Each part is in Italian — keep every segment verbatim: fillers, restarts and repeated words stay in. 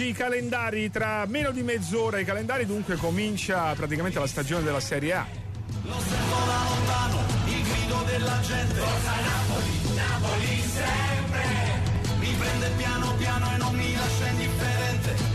i calendari tra meno di mezz'ora. I calendari dunque comincia praticamente la stagione della Serie A. Lo sento da lontano, il grido della gente. Forza Napoli, Napoli sempre. Mi prende piano piano e non mi lascia indifferente.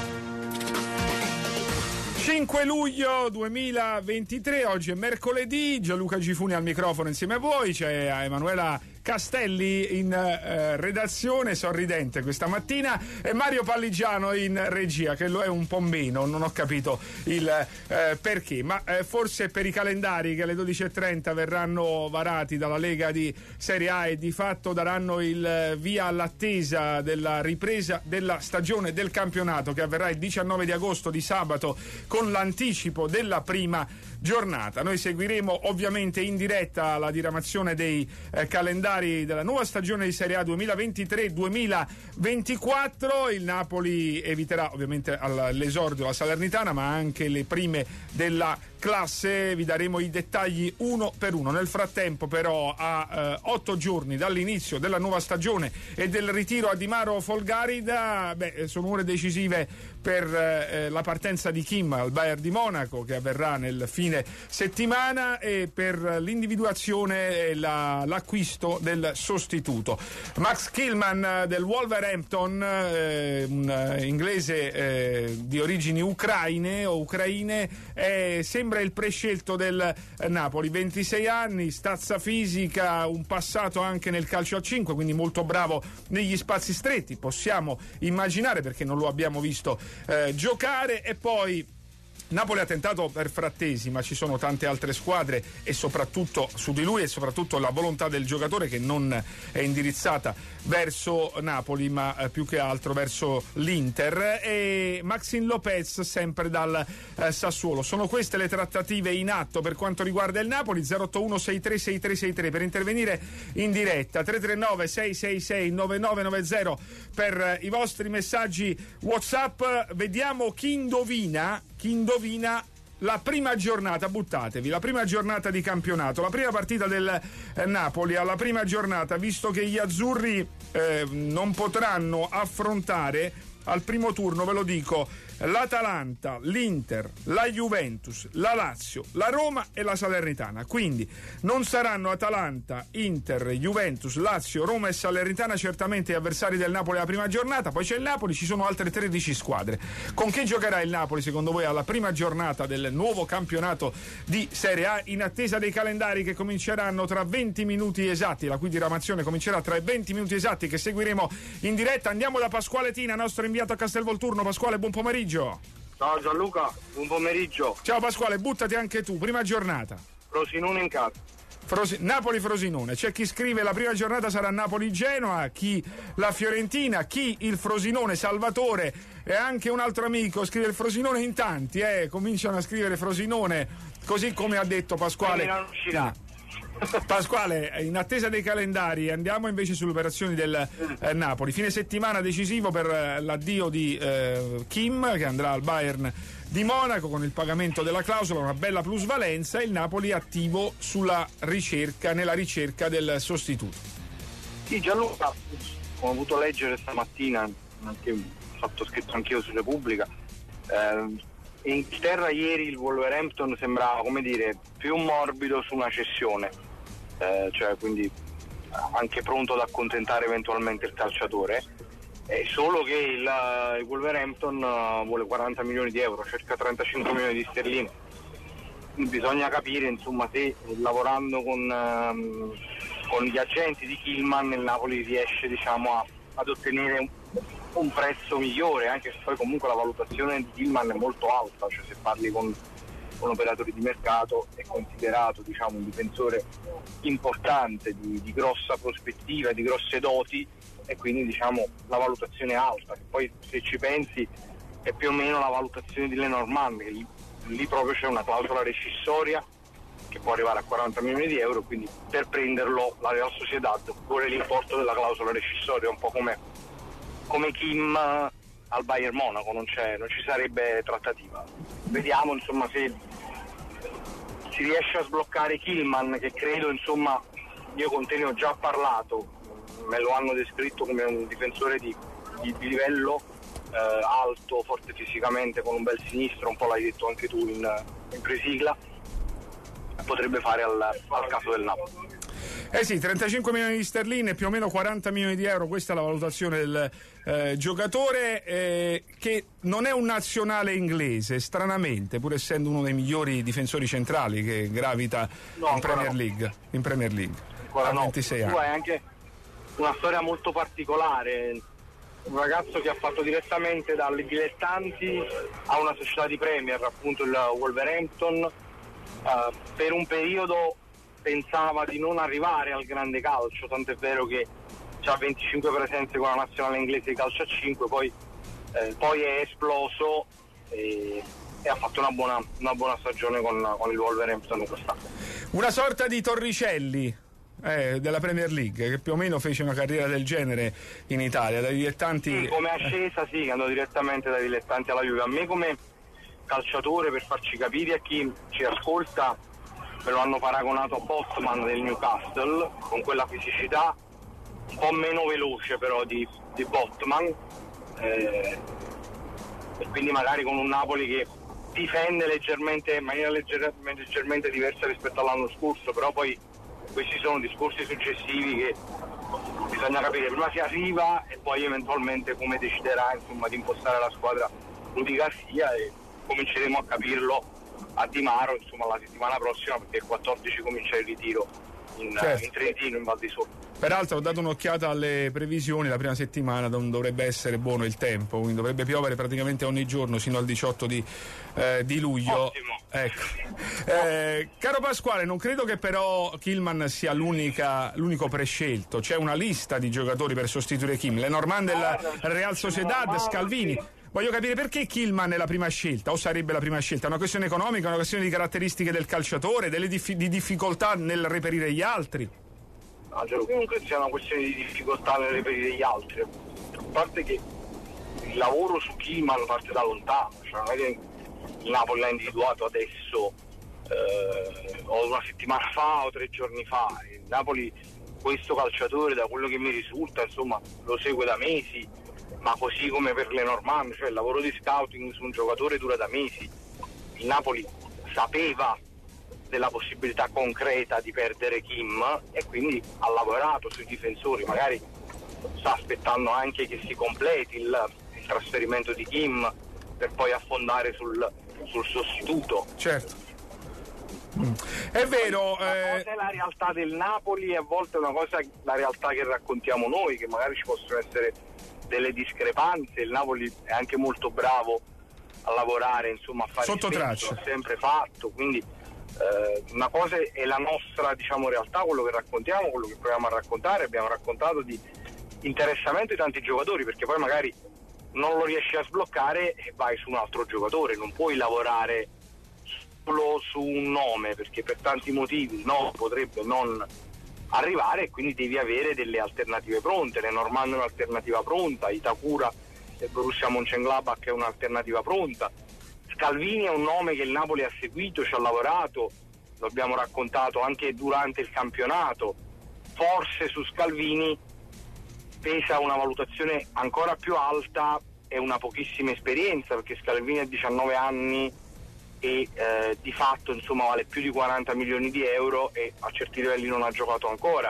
cinque luglio duemilaventitré, oggi è mercoledì, Gianluca Gifuni al microfono insieme a voi, c'è Emanuela Castelli in eh, redazione, sorridente questa mattina, e Mario Palligiano in regia, che lo è un po' meno, non ho capito il eh, perché, ma eh, forse per i calendari che alle dodici e trenta verranno varati dalla Lega di Serie A e di fatto daranno il via all'attesa della ripresa della stagione del campionato, che avverrà il diciannove di agosto, di sabato, con l'anticipo della prima giornata. Noi seguiremo ovviamente in diretta la diramazione dei eh, calendari della nuova stagione di Serie A duemilaventitré duemilaventiquattro. Il Napoli eviterà ovviamente all'esordio la Salernitana, ma anche le prime della classe. Vi daremo i dettagli uno per uno. Nel frattempo però, a eh, otto giorni dall'inizio della nuova stagione e del ritiro a Di Maro Folgarida, beh, sono ore decisive per eh, la partenza di Kim al Bayern di Monaco, che avverrà nel fine settimana, e per l'individuazione e la, l'acquisto del sostituto. Max Kilman del Wolverhampton, eh, un inglese eh, di origini ucraine o ucraine, è sembra il prescelto del Napoli. ventisei anni, stazza fisica, un passato anche nel calcio a cinque, quindi molto bravo negli spazi stretti, possiamo immaginare, perché non lo abbiamo visto eh, giocare. E poi Napoli ha tentato per Frattesi, ma ci sono tante altre squadre, e soprattutto su di lui, e soprattutto la volontà del giocatore, che non è indirizzata verso Napoli, ma eh, più che altro verso l'Inter. E Maxim Lopez sempre dal eh, Sassuolo. Sono queste le trattative in atto per quanto riguarda il Napoli. Zero otto uno sei tre sei tre sei tre per intervenire in diretta, tre tre nove sei sei sei nove nove nove zero per eh, i vostri messaggi WhatsApp. Vediamo chi indovina chi indovina la prima giornata, buttatevi, la prima giornata di campionato, la prima partita del eh, Napoli alla prima giornata, visto che gli azzurri eh, non potranno affrontare al primo turno, ve lo dico, l'Atalanta, l'Inter, la Juventus, la Lazio, la Roma e la Salernitana. Quindi non saranno Atalanta, Inter, Juventus, Lazio, Roma e Salernitana certamente avversari del Napoli alla prima giornata. Poi c'è il Napoli, ci sono altre tredici squadre. Con chi giocherà il Napoli secondo voi alla prima giornata del nuovo campionato di Serie A, in attesa dei calendari che cominceranno tra venti minuti esatti, la cui diramazione comincerà tra i venti minuti esatti, che seguiremo in diretta? Andiamo da Pasquale Tina, nostro inviato a Castelvolturno. Pasquale, buon pomeriggio. Ciao Gianluca, buon pomeriggio. Ciao Pasquale, buttati anche tu, prima giornata. Frosinone in casa. Frosi- Napoli-Frosinone, c'è chi scrive la prima giornata sarà Napoli-Genoa, chi la Fiorentina, chi il Frosinone. Salvatore e anche un altro amico scrive il Frosinone in tanti, eh, cominciano a scrivere Frosinone, così come ha detto Pasquale. Non uscirà. Pasquale, in attesa dei calendari, andiamo invece sulle operazioni del eh, Napoli. Fine settimana decisivo per eh, l'addio di eh, Kim, che andrà al Bayern di Monaco con il pagamento della clausola, una bella plusvalenza, e il Napoli attivo sulla ricerca, nella ricerca del sostituto. Sì, Gianluca, ho avuto leggere stamattina, anche ho fatto scritto anch'io su Repubblica, eh, in Inghilterra ieri il Wolverhampton sembrava, come dire, più morbido su una cessione, eh, cioè quindi anche pronto ad accontentare eventualmente il calciatore, eh, solo che il, il Wolverhampton uh, vuole quaranta milioni di euro, circa trentacinque milioni di sterline. Bisogna capire insomma se lavorando con, um, con gli agenti di Kilman il Napoli riesce, diciamo, a, ad ottenere un, un prezzo migliore, anche se poi comunque la valutazione di Kilman è molto alta, cioè se parli con, con operatori di mercato è considerato, diciamo, un difensore importante, di, di grossa prospettiva, di grosse doti, e quindi, diciamo, la valutazione è alta, che poi se ci pensi è più o meno la valutazione di Lenormand, che lì, lì proprio c'è una clausola rescissoria che può arrivare a quaranta milioni di euro, quindi per prenderlo la Real Sociedad vuole l'importo della clausola rescissoria, un po' come, come Kim al Bayern Monaco, non, c'è, non ci sarebbe trattativa. Vediamo insomma se si riesce a sbloccare Kilman, che credo, insomma, io con te ne ho già parlato, me lo hanno descritto come un difensore di, di, di livello eh, alto, forte fisicamente, con un bel sinistro, un po' l'hai detto anche tu in, in presigla, potrebbe fare al, al caso del Napoli. Eh sì, trentacinque milioni di sterline, più o meno quaranta milioni di euro, questa è la valutazione del eh, giocatore, eh, che non è un nazionale inglese, stranamente, pur essendo uno dei migliori difensori centrali che gravita no, in Premier no. League, in Premier League. Ancora a no. ventisei anni. Tu hai anche una storia molto particolare, un ragazzo che ha fatto direttamente dalle dilettanti a una società di Premier, appunto il Wolverhampton, uh, per un periodo pensava di non arrivare al grande calcio, tanto è vero che ha venticinque presenze con la nazionale inglese di calcio a cinque, poi, eh, poi è esploso e, e ha fatto una buona, una buona stagione con, con il Wolverhampton quest'anno. Una sorta di Torricelli eh, della Premier League, che più o meno fece una carriera del genere in Italia, dai dilettanti. Sì, come ascesa, sì, che andò direttamente dai dilettanti alla Juve. A me come calciatore, per farci capire a chi ci ascolta, me lo hanno paragonato a Botman del Newcastle, con quella fisicità un po' meno veloce però di, di Botman, eh, e quindi magari con un Napoli che difende leggermente, in maniera leggermente, leggermente diversa rispetto all'anno scorso, però poi questi sono discorsi successivi che bisogna capire, prima si arriva e poi eventualmente come deciderà, insomma, di impostare la squadra Rudy Garcia, e cominceremo a capirlo a Di Maro, insomma, la settimana prossima, perché il quattordici comincia il ritiro in, certo. in Trentino, in Val di Sole. Peraltro ho dato un'occhiata alle previsioni, la prima settimana non dovrebbe essere buono il tempo, quindi dovrebbe piovere praticamente ogni giorno sino al diciotto di, eh, di luglio. Ottimo. Ecco. Eh, caro Pasquale, non credo che però Kilman sia l'unica, l'unico prescelto, c'è una lista di giocatori per sostituire Kim, Lenormand del Real Sociedad, Scalvini. Voglio capire perché Kilman è la prima scelta, o sarebbe la prima scelta. È una questione economica, una questione di caratteristiche del calciatore, delle dif- di difficoltà nel reperire gli altri? No, cioè, comunque sia una questione di difficoltà nel reperire gli altri. A parte che il lavoro su Kilman parte da lontano, cioè non è che il Napoli l'ha individuato adesso, eh, o una settimana fa o tre giorni fa. Il Napoli questo calciatore, da quello che mi risulta, insomma, lo segue da mesi, ma così come per Lenormand, cioè il lavoro di scouting su un giocatore dura da mesi. Il Napoli sapeva della possibilità concreta di perdere Kim e quindi ha lavorato sui difensori, magari sta aspettando anche che si completi il, il trasferimento di Kim per poi affondare sul, sul sostituto. Certo. È vero, una eh... cosa è la realtà del Napoli e a volte una cosa è la realtà che raccontiamo noi, che magari ci possono essere delle discrepanze. Il Napoli è anche molto bravo a lavorare, insomma, a fare sotto traccia, l'ha sempre fatto, quindi eh, una cosa è la nostra, diciamo, realtà, quello che raccontiamo, quello che proviamo a raccontare. Abbiamo raccontato di interessamento di tanti giocatori, perché poi magari non lo riesci a sbloccare e vai su un altro giocatore, non puoi lavorare solo su un nome, perché per tanti motivi no, potrebbe non arrivare, e quindi devi avere delle alternative pronte. Lenormand è un'alternativa pronta, Itakura del Borussia Mönchengladbach è un'alternativa pronta, Scalvini è un nome che il Napoli ha seguito, ci ha lavorato, lo abbiamo raccontato anche durante il campionato. Forse su Scalvini pesa una valutazione ancora più alta e una pochissima esperienza, perché Scalvini ha diciannove anni e eh, di fatto, insomma, vale più di quaranta milioni di euro e a certi livelli non ha giocato ancora.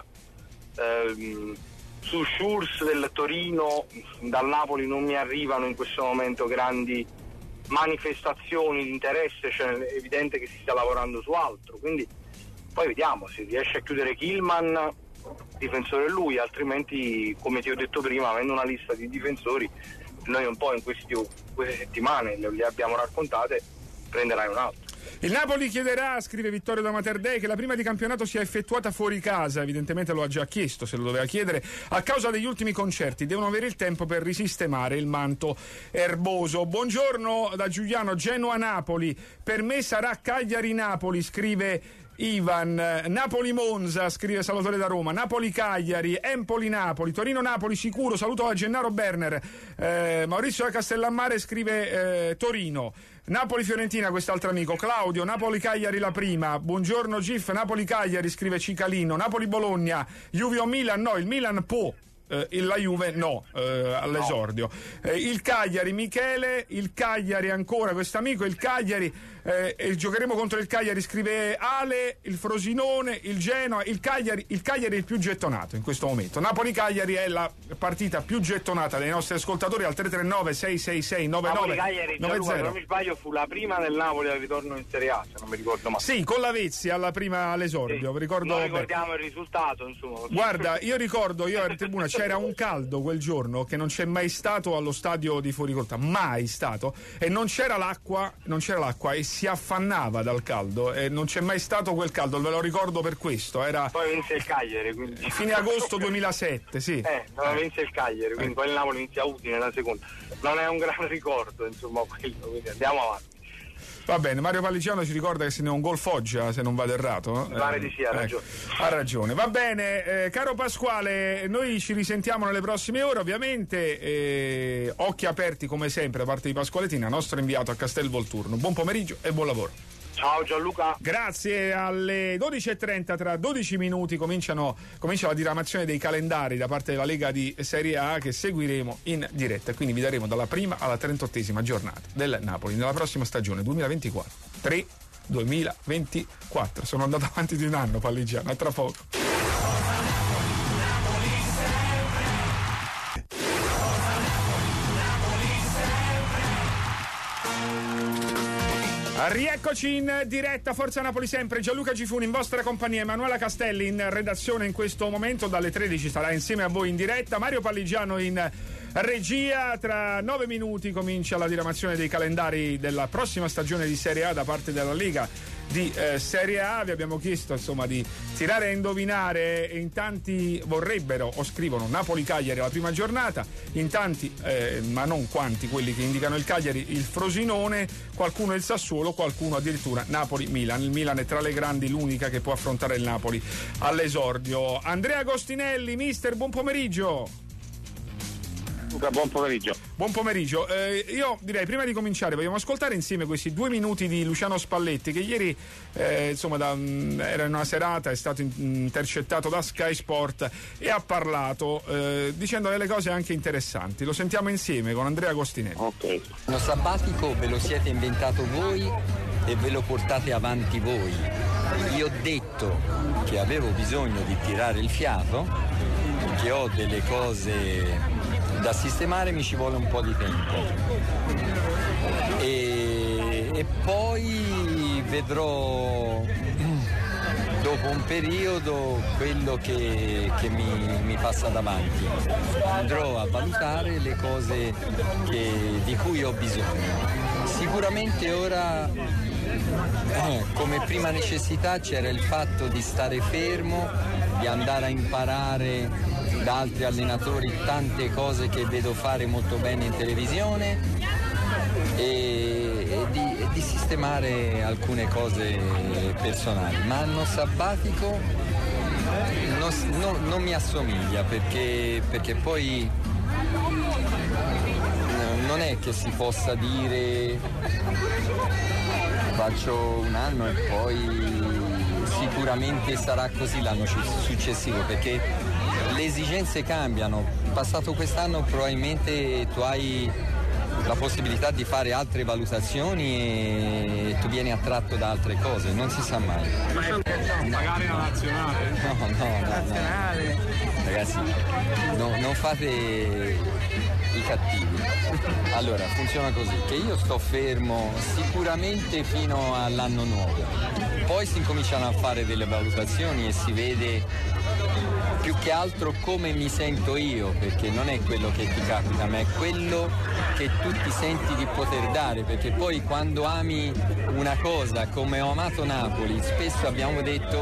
Ehm, su Schurz del Torino, dal Napoli non mi arrivano in questo momento grandi manifestazioni di interesse, cioè è evidente che si sta lavorando su altro, quindi poi vediamo se riesce a chiudere Kilman, difensore è lui, altrimenti, come ti ho detto prima, avendo una lista di difensori, noi un po' in questi, queste settimane le abbiamo raccontate, prenderai un altro. Il Napoli chiederà, scrive Vittorio da Materdei, che la prima di campionato sia effettuata fuori casa. Evidentemente lo ha già chiesto, se lo doveva chiedere, a causa degli ultimi concerti. Devono avere il tempo per risistemare il manto erboso. Buongiorno da Giuliano, Genoa-Napoli. Per me sarà Cagliari-Napoli, scrive Ivan. Napoli-Monza, scrive Salvatore da Roma. Napoli-Cagliari, Empoli-Napoli, Torino-Napoli sicuro. Saluto a Gennaro Berner. eh, Maurizio da Castellammare scrive eh, Torino. Napoli-Fiorentina, quest'altro amico. Claudio, Napoli-Cagliari la prima. Buongiorno Gif, Napoli-Cagliari, scrive Cicalino. Napoli-Bologna, Juve o Milan? No, il Milan può eh, la Juve no, eh, all'esordio. Eh, il Cagliari, Michele, il Cagliari ancora, questo amico, il Cagliari, eh, e giocheremo contro il Cagliari, scrive Ale, il Frosinone, il Genoa, il Cagliari, il Cagliari è il più gettonato in questo momento. Napoli-Cagliari è la partita più gettonata dei nostri ascoltatori al tre tre nove sei sei sei nove nove nove zero. Se non mi sbaglio fu la prima del Napoli al ritorno in Serie A, se non mi ricordo male. Sì, con la Vezzi alla prima all'esordio, sì, ricordo non ricordiamo bene il risultato, insomma. Guarda, io ricordo, io ero in tribuna, c'era un caldo quel giorno che non c'è mai stato allo stadio di Fuoricolta, mai stato, e non c'era l'acqua, non c'era l'acqua e si affannava dal caldo e non c'è mai stato quel caldo, ve lo ricordo per questo, era poi vinse il Cagliari, quindi fine agosto duemilasette, sì. Eh, non vinse il Cagliari, quindi eh. poi il Napoli inizia Udine la seconda. Non è un gran ricordo, insomma, quello, quindi andiamo avanti. Va bene, Mario Palligiano ci ricorda che se ne è un gol Foggia, se non vado errato. Mi pare di sì, ha ragione. Eh, ha ragione. Va bene, eh, caro Pasquale, noi ci risentiamo nelle prossime ore, ovviamente. Eh, occhi aperti come sempre da parte di Pasquale Tina, nostro inviato a Castel Volturno. Buon pomeriggio e buon lavoro. Ciao Gianluca. Grazie. Alle dodici e trenta, tra dodici minuti, cominciano, comincia la diramazione dei calendari da parte della Lega di Serie A che seguiremo in diretta. Quindi vi daremo dalla prima alla trentottesima giornata del Napoli nella prossima stagione duemilaventiquattro. tre duemilaventiquattro. Sono andato avanti di un anno, Palligiano, a tra poco. Rieccoci in diretta, Forza Napoli sempre, Gianluca Gifuni in vostra compagnia, Emanuela Castelli in redazione in questo momento, dalle tredici sarà insieme a voi in diretta, Mario Palligiano in regia. Tra nove minuti comincia la diramazione dei calendari della prossima stagione di Serie A da parte della Lega di eh, Serie A. Vi abbiamo chiesto insomma di tirare a indovinare, in tanti vorrebbero o scrivono Napoli-Cagliari la prima giornata, in tanti eh, ma non quanti quelli che indicano il Cagliari, il Frosinone, qualcuno il Sassuolo, qualcuno addirittura Napoli-Milan. Il Milan è tra le grandi l'unica che può affrontare il Napoli all'esordio. Andrea Agostinelli, mister, buon pomeriggio. Buon pomeriggio. Buon pomeriggio. Eh, io direi, prima di cominciare, vogliamo ascoltare insieme questi due minuti di Luciano Spalletti, che ieri, eh, insomma, da, mh, era in una serata, è stato in, intercettato da Sky Sport e ha parlato eh, dicendo delle cose anche interessanti. Lo sentiamo insieme con Andrea Agostinelli. Ok. Lo sabbatico ve lo siete inventato voi e ve lo portate avanti voi. Io ho detto che avevo bisogno di tirare il fiato, che ho delle cose da sistemare, mi ci vuole un po' di tempo e, e poi vedrò dopo un periodo quello che, che mi, mi passa davanti. Andrò a valutare le cose che, di cui ho bisogno. Sicuramente ora eh, come prima necessità c'era il fatto di stare fermo, di andare a imparare da altri allenatori tante cose che vedo fare molto bene in televisione e, e, di, e di sistemare alcune cose personali. Ma anno sabbatico non, non, non mi assomiglia perché, perché poi non è che si possa dire faccio un anno e poi sicuramente sarà così l'anno successivo, perché le esigenze cambiano. Passato quest'anno probabilmente tu hai la possibilità di fare altre valutazioni e tu vieni attratto da altre cose, non si sa mai. Magari la nazionale. No, no, no, nazionale. No. Ragazzi, no, non fate i cattivi. Allora, funziona così, che io sto fermo sicuramente fino all'anno nuovo. Poi si incominciano a fare delle valutazioni e si vede più che altro come mi sento io, perché non è quello che ti capita, ma è quello che tu ti senti di poter dare, perché poi quando ami una cosa come ho amato Napoli, spesso abbiamo detto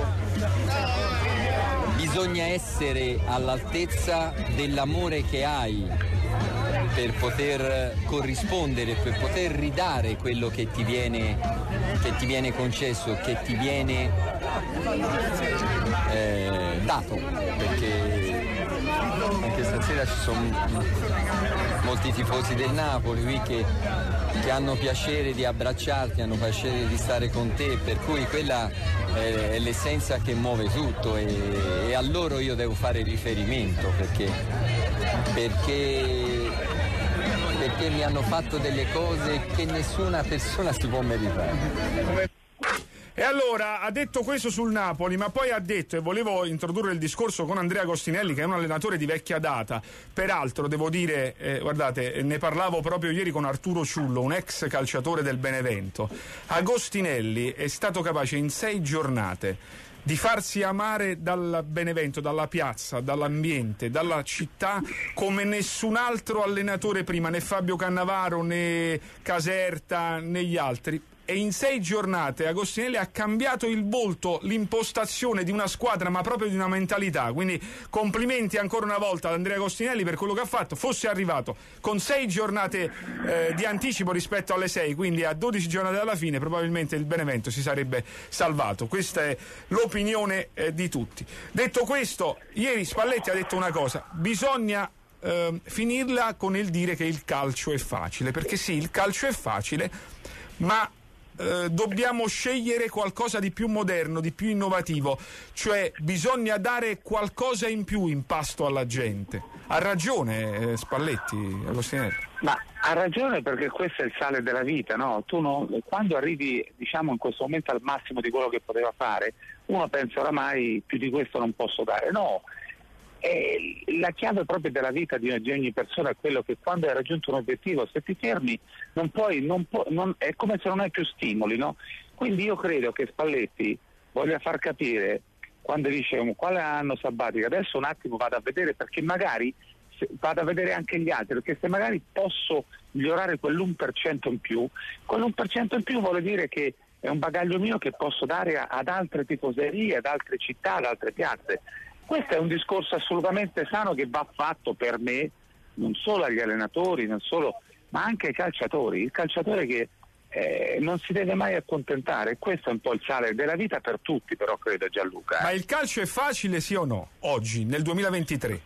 bisogna essere all'altezza dell'amore che hai per poter corrispondere, per poter ridare quello che ti viene, che ti viene concesso, che ti viene eh, dato, perché anche stasera ci sono molti tifosi del Napoli qui che, che hanno piacere di abbracciarti, hanno piacere di stare con te, per cui quella è, è l'essenza che muove tutto, e, e a loro io devo fare riferimento perché, perché, perché mi hanno fatto delle cose che nessuna persona si può meritare. E allora ha detto questo sul Napoli, ma poi ha detto, e volevo introdurre il discorso con Andrea Agostinelli, che è un allenatore di vecchia data, peraltro devo dire, eh, guardate, ne parlavo proprio ieri con Arturo Ciullo, un ex calciatore del Benevento. Agostinelli è stato capace in sei giornate di farsi amare dal Benevento, dalla piazza, dall'ambiente, dalla città, come nessun altro allenatore prima, né Fabio Cannavaro, né Caserta, né gli altri. E in sei giornate Agostinelli ha cambiato il volto, l'impostazione di una squadra, ma proprio di una mentalità. Quindi complimenti ancora una volta ad Andrea Agostinelli per quello che ha fatto. Fosse arrivato con sei giornate eh, di anticipo rispetto alle sei, quindi a dodici giornate dalla fine, probabilmente il Benevento si sarebbe salvato. Questa è l'opinione eh, di tutti. Detto questo, ieri Spalletti ha detto una cosa: bisogna eh, finirla con il dire che il calcio è facile, perché sì, il calcio è facile, ma Eh, dobbiamo scegliere qualcosa di più moderno, di più innovativo, cioè bisogna dare qualcosa in più in pasto alla gente. Ha ragione eh, Spalletti, Agostinelli. Ma ha ragione, perché questo è il sale della vita, no? Tu no, quando arrivi, diciamo, in questo momento al massimo di quello che poteva fare, uno pensa oramai più di questo non posso dare. No, è la chiave proprio della vita di, di ogni persona è quello che quando hai raggiunto un obiettivo, se ti fermi non puoi, non può, non, è come se non hai più stimoli, no? Quindi io credo che Spalletti voglia far capire, quando dice quale anno sabbatico, adesso un attimo vado a vedere, perché magari se, vado a vedere anche gli altri, perché se magari posso migliorare quell'uno per cento in più, quell'uno per cento in più vuole dire che è un bagaglio mio che posso dare a, ad altre tifoserie, ad altre città, ad altre piazze. Questo è un discorso assolutamente sano che va fatto, per me, non solo agli allenatori, non solo, ma anche ai calciatori. Il calciatore che eh, non si deve mai accontentare, questo è un po' il sale della vita per tutti, però credo, Gianluca. Ma il calcio è facile, sì o no? Oggi, nel duemilaventitré?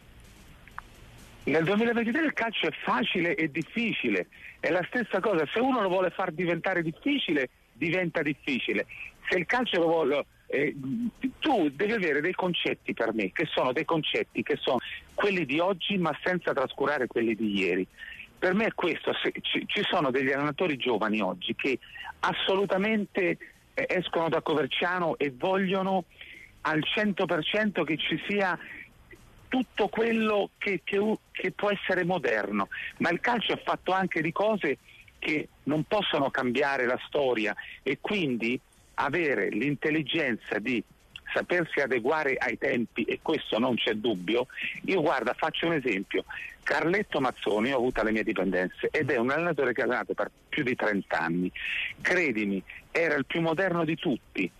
Nel duemilaventitré il calcio è facile e difficile, è la stessa cosa. Se uno lo vuole far diventare difficile, diventa difficile. Se il calcio lo vuole... Eh, tu devi avere dei concetti, per me, che sono dei concetti che sono quelli di oggi, ma senza trascurare quelli di ieri. Per me è questo. Se, ci, ci sono degli allenatori giovani oggi che assolutamente eh, escono da Coverciano e vogliono al cento per cento che ci sia tutto quello che, che, che può essere moderno, ma il calcio è fatto anche di cose che non possono cambiare la storia, e quindi avere l'intelligenza di sapersi adeguare ai tempi, e questo non c'è dubbio. Io, guarda, faccio un esempio: Carletto Mazzoni, ho avuto le mie dipendenze, ed è un allenatore che ha allenato per più di trenta anni, credimi, era il più moderno di tutti,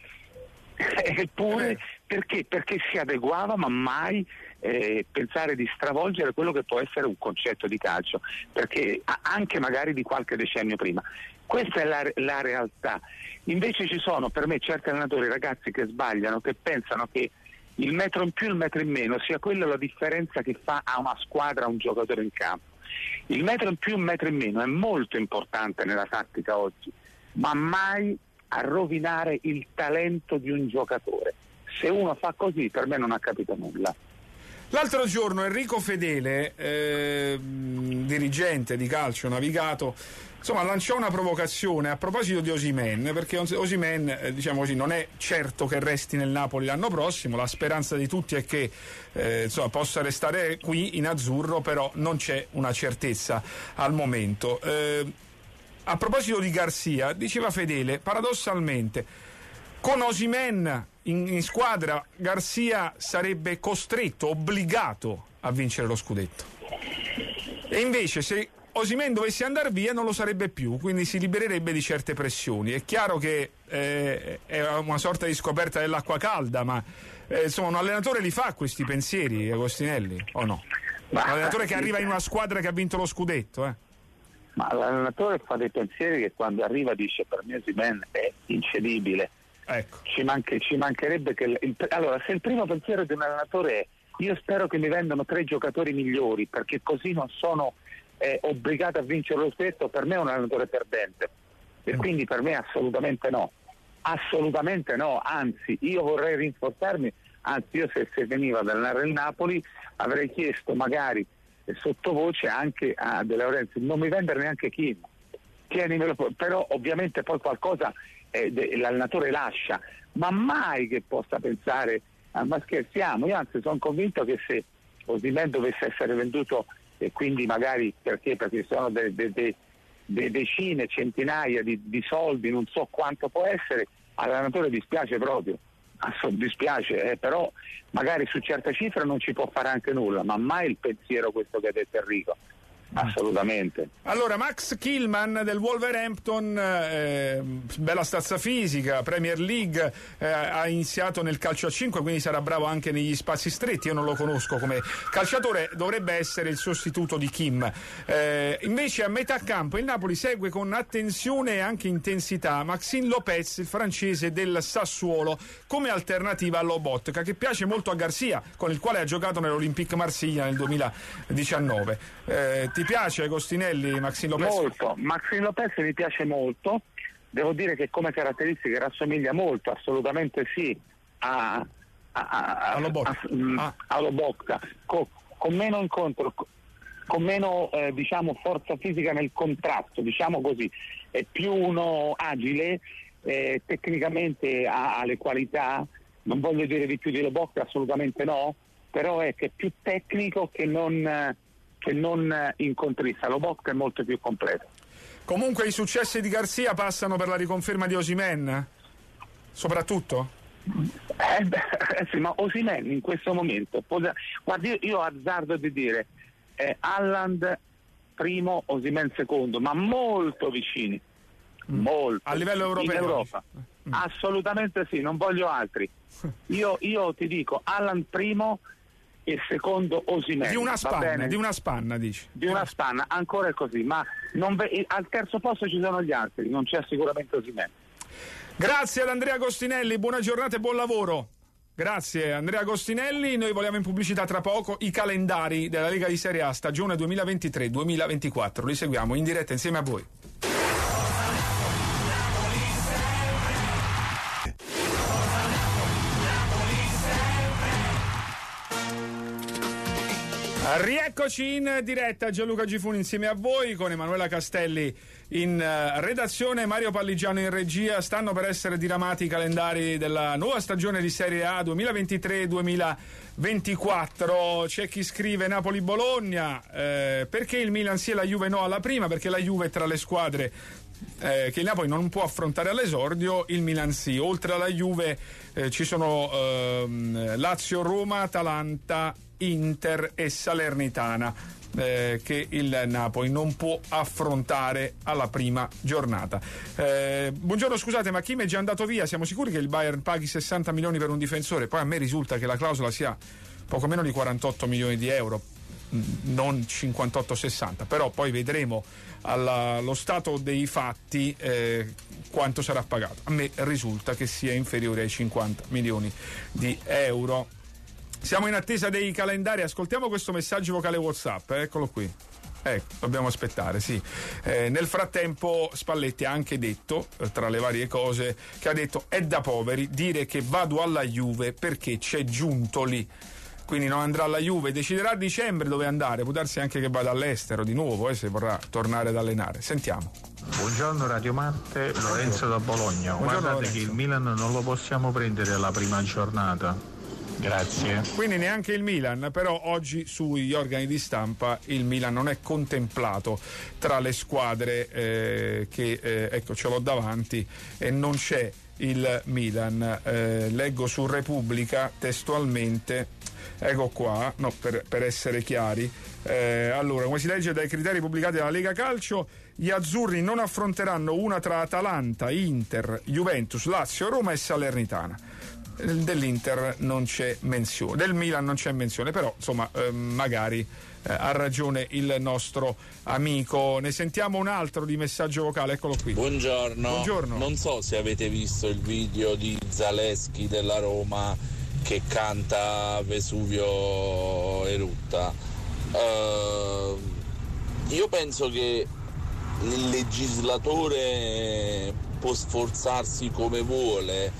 eppure perché? Perché si adeguava, ma mai eh, pensare di stravolgere quello che può essere un concetto di calcio, perché anche magari di qualche decennio prima. Questa è la, la realtà. Invece ci sono, per me, certi allenatori, ragazzi, che sbagliano, che pensano che il metro in più e il metro in meno sia quella la differenza che fa a una squadra, a un giocatore in campo. Il metro in più e il metro in meno è molto importante nella tattica oggi, ma mai a rovinare il talento di un giocatore. Se uno fa così, per me non ha capito nulla. L'altro giorno Enrico Fedele, eh, dirigente di calcio navigato, insomma, lanciò una provocazione a proposito di Osimhen, perché Osimhen, eh, diciamo così, non è certo che resti nel Napoli l'anno prossimo. La speranza di tutti è che eh, insomma, possa restare qui in azzurro, però non c'è una certezza al momento. Eh, a proposito di Garcia, diceva Fedele, paradossalmente, con Osimhen in, in squadra Garcia sarebbe costretto, obbligato a vincere lo scudetto, e invece se Osimhen dovesse andare via non lo sarebbe più, quindi si libererebbe di certe pressioni. È chiaro che eh, è una sorta di scoperta dell'acqua calda, ma eh, insomma un allenatore li fa questi pensieri, Agostinelli, o no? Ma, un allenatore che arriva in una squadra che ha vinto lo scudetto, eh? Ma l'allenatore fa dei pensieri che quando arriva dice: per me Osimhen è incedibile, Ecco. Ci, manche, ci mancherebbe che il, il, allora, se il primo pensiero di un allenatore è io spero che mi vendano tre giocatori migliori perché così non sono eh, obbligato a vincere lo scudetto, per me è un allenatore perdente e quindi per me assolutamente no, assolutamente no, anzi io vorrei rinforzarmi, anzi io se, se veniva ad allenare il Napoli avrei chiesto magari eh, sottovoce anche a De Laurentiis non mi vendere neanche Kim, tienimelo, però ovviamente poi qualcosa eh, de, l'allenatore lascia, ma mai che possa pensare ah, ma scherziamo, io anzi sono convinto che se Osimhen dovesse essere venduto e quindi magari perché perché sono de, de, de, de decine, centinaia di, di soldi, non so quanto può essere, all'allenatore dispiace proprio, dispiace, eh, però magari su certe cifre non ci può fare anche nulla, ma mai il pensiero questo che ha detto Enrico. Assolutamente. Allora, Max Kilman del Wolverhampton, eh, bella stazza fisica, Premier League, eh, ha iniziato nel calcio a cinque, quindi sarà bravo anche negli spazi stretti. Io non lo conosco come calciatore, dovrebbe essere il sostituto di Kim. Eh, invece a metà campo il Napoli segue con attenzione e anche intensità Maxime Lopez, il francese del Sassuolo, come alternativa a Lobotka, che piace molto a Garcia, con il quale ha giocato nell'Olympique Marsiglia nel duemiladiciannove. Eh, Ti piace Agostinelli, Maxime Lopez? Molto, Maxime Lopez mi piace molto, devo dire che come caratteristiche rassomiglia molto, assolutamente sì, a, a, a, a, Lobotka, a, ah. a Lobotka, con, con meno incontro, con meno eh, diciamo forza fisica nel contrasto, diciamo così, è più uno agile, eh, tecnicamente ha, ha le qualità, non voglio dire di più di Lobotka, assolutamente no, però è che è più tecnico che non... che non incontrista, Lobotka è molto più completo. Comunque i successi di Garcia passano per la riconferma di Osimhen? Soprattutto? Eh, beh, eh sì, ma Osimhen in questo momento, guarda, io, io azzardo di dire eh, Haaland primo, Osimhen secondo, ma molto vicini, mm. molto a livello europeo in Europa. Mm. Assolutamente sì, non voglio altri. Io, io ti dico Haaland primo e secondo Osimhen. Di una spanna, di una spanna dici. Di una spanna, ancora è così, ma non ve- al terzo posto ci sono gli altri, non c'è sicuramente Osimhen. Grazie ad Andrea Agostinelli, buona giornata e buon lavoro. Grazie Andrea Agostinelli, noi vogliamo in pubblicità tra poco i calendari della Lega di Serie A stagione duemilaventitré duemilaventiquattro, li seguiamo in diretta insieme a voi. Rieccoci in diretta, Gianluca Gifuni insieme a voi con Emanuela Castelli in uh, redazione, Mario Palligiano in regia. Stanno per essere diramati i calendari della nuova stagione di Serie A duemilaventitré duemilaventiquattro. C'è chi scrive Napoli-Bologna, eh, perché il Milan sì e la Juve no alla prima? Perché la Juve è tra le squadre Eh, che il Napoli non può affrontare all'esordio, il Milan sì. Oltre alla Juve eh, ci sono ehm, Lazio, Roma, Atalanta, Inter e Salernitana eh, che il Napoli non può affrontare alla prima giornata. Eh, buongiorno, scusate, ma Kim è già andato via? Siamo sicuri che il Bayern paghi sessanta milioni per un difensore? Poi a me risulta che la clausola sia poco meno di quarantotto milioni di euro, non cinquantotto sessanta, però poi vedremo allo stato dei fatti eh, quanto sarà pagato. A me risulta che sia inferiore ai cinquanta milioni di euro. Siamo in attesa dei calendari, ascoltiamo questo messaggio vocale WhatsApp, eh, eccolo qui. Ecco, dobbiamo aspettare, sì. Eh, nel frattempo Spalletti ha anche detto, eh, tra le varie cose, che ha detto è da poveri dire che vado alla Juve perché c'è Giuntoli. Quindi non andrà alla Juve, deciderà a dicembre dove andare, può darsi anche che vada all'estero di nuovo, eh, se vorrà tornare ad allenare. Sentiamo. Buongiorno Radio Marte, Lorenzo da Bologna. Buongiorno, Guardate Lorenzo. che il Milan non lo possiamo prendere alla prima giornata. Grazie. Quindi neanche il Milan, però oggi sugli organi di stampa il Milan non è contemplato tra le squadre eh, che, eh, ecco, ce l'ho davanti e non c'è il Milan. Eh, leggo su Repubblica testualmente. Ecco qua, no, per, per essere chiari. Eh, allora, come si legge dai criteri pubblicati dalla Lega Calcio, gli azzurri non affronteranno una tra Atalanta, Inter, Juventus, Lazio, Roma e Salernitana. dell'Inter non c'è menzione, del Milan non c'è menzione, però insomma eh, magari eh, ha ragione il nostro amico. Ne sentiamo un altro di messaggio vocale, eccolo qui. Buongiorno. Buongiorno. Non so se avete visto il video di Zaleschi della Roma che canta Vesuvio erutta. Uh, io penso che il legislatore può sforzarsi come vuole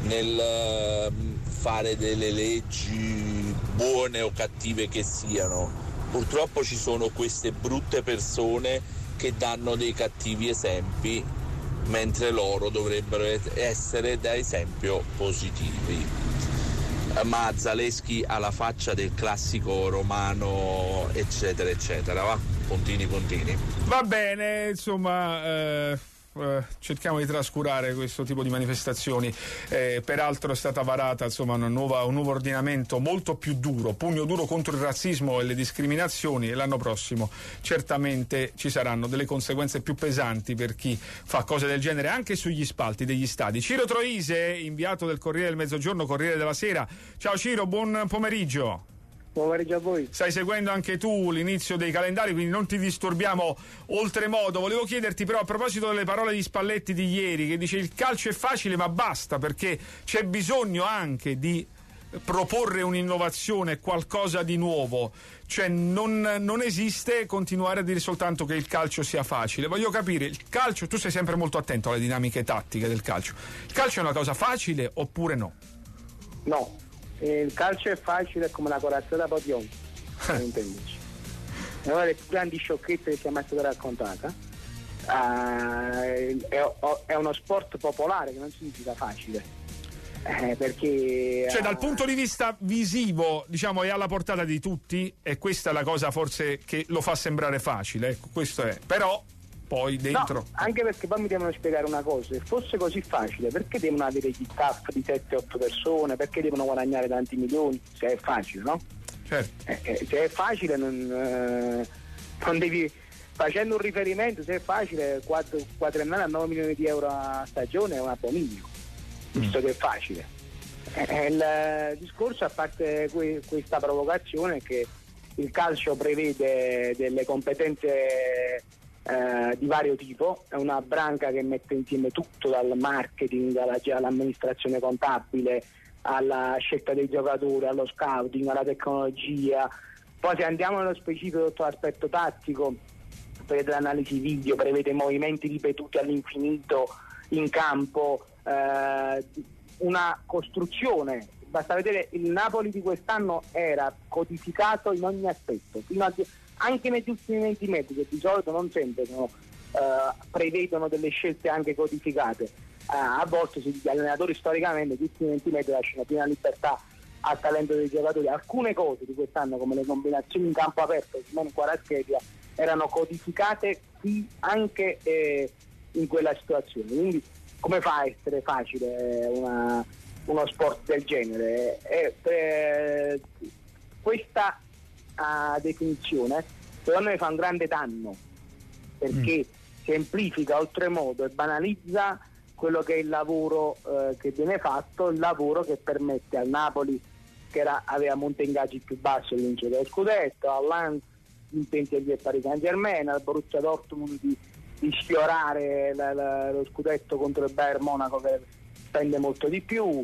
nel fare delle leggi buone o cattive che siano. Purtroppo ci sono queste brutte persone che danno dei cattivi esempi, mentre loro dovrebbero essere da esempio positivi. Ma Zaleschi ha la faccia del classico romano, eccetera eccetera, va? Puntini puntini. Va bene, insomma, eh, eh, cerchiamo di trascurare questo tipo di manifestazioni. Eh, peraltro è stata varata insomma una nuova, un nuovo ordinamento molto più duro, pugno duro contro il razzismo e le discriminazioni, e l'anno prossimo certamente ci saranno delle conseguenze più pesanti per chi fa cose del genere anche sugli spalti degli stadi. Ciro Troise, inviato del Corriere del Mezzogiorno, Corriere della Sera. Ciao Ciro, buon pomeriggio. Buon pomeriggio a voi. Stai seguendo anche tu l'inizio dei calendari, quindi non ti disturbiamo oltremodo. Volevo chiederti però, a proposito delle parole di Spalletti di ieri, che dice il calcio è facile ma basta, perché c'è bisogno anche di proporre un'innovazione, qualcosa di nuovo, cioè non, non esiste continuare a dire soltanto che il calcio sia facile. Voglio capire, il calcio, tu sei sempre molto attento alle dinamiche tattiche del calcio, il calcio è una cosa facile oppure no? No, il calcio è facile come la corazzata Potion, per intenderci. È una delle più grandi sciocchezze che sia mai stata raccontata. Uh, è, è uno sport popolare, che non significa facile. Eh, perché cioè uh, dal punto di vista visivo, diciamo, è alla portata di tutti, e questa è la cosa forse che lo fa sembrare facile, ecco, questo è. Però poi dentro no, anche perché poi mi devono spiegare una cosa: se fosse così facile, perché devono avere gli staff di sette otto persone, perché devono guadagnare tanti milioni? Se è facile, no? Certo. Eh, eh, se è facile non, eh, non devi, facendo un riferimento, se è facile quattro quadrennale a nove milioni di euro a stagione è un abominio, visto mm. che è facile. Eh, il discorso, a parte que- questa provocazione, che il calcio prevede delle competenze Eh, di vario tipo, è una branca che mette insieme tutto, dal marketing alla, all'amministrazione contabile, alla scelta dei giocatori, allo scouting, alla tecnologia. Poi se andiamo nello specifico sotto l'aspetto tattico, prevede l'analisi video, prevede movimenti ripetuti all'infinito in campo, eh, una costruzione. Basta vedere, il Napoli di quest'anno era codificato in ogni aspetto, fino a anche negli ultimi venti metri, che di solito non sempre sono, uh, prevedono delle scelte anche codificate. Uh, a volte gli allenatori storicamente negli ultimi venti metri lasciano piena libertà al talento dei giocatori. Alcune cose di quest'anno, come le combinazioni in campo aperto, Simone Kvaratskhelia, erano codificate qui anche eh, in quella situazione. Quindi come fa a essere facile una, uno sport del genere? Eh, eh, questa a definizione secondo me fa un grande danno, perché mm. semplifica oltremodo e banalizza quello che è il lavoro eh, che viene fatto, il lavoro che permette al Napoli, che era, aveva monte ingaggi più bassi, di vincere lo scudetto, all'Anz gli intenti del Paris Saint-Germain, al Borussia Dortmund di, di sfiorare la, la, lo scudetto contro il Bayern Monaco, che spende molto di più.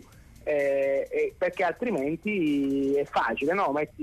Eh, eh, perché altrimenti è facile, no? Metti